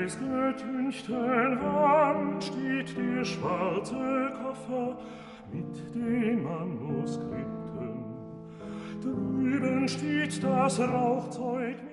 weißgetünchten Wand steht der schwarze Koffer mit den Manuskripten. Drüben steht das Rauchzeug